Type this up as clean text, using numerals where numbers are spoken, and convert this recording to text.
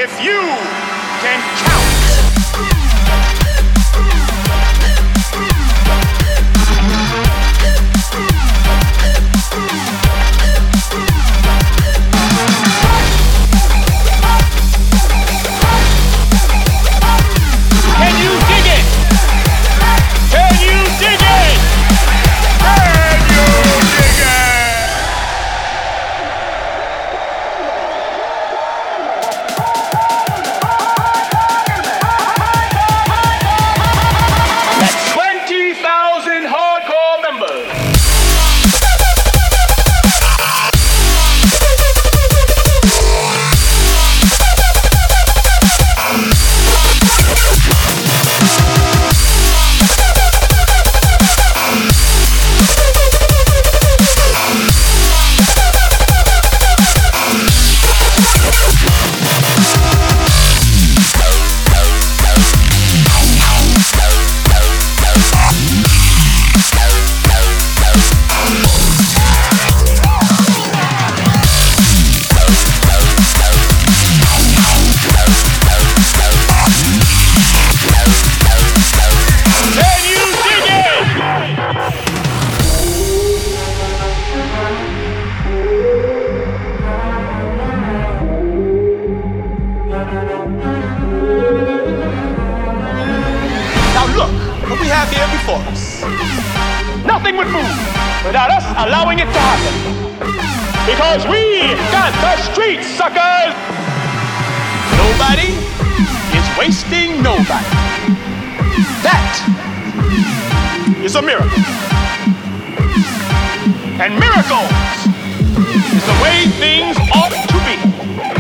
if you can count. Can you dig it? Can you dig it? Can you dig it? That's 20,000 hardcore members. Can you dig it? Now look what we have here before us. Nothing would move without us allowing it to happen. Because we got the streets, suckers! Nobody is wasting nobody. That is a miracle. And miracles is the way things ought to be.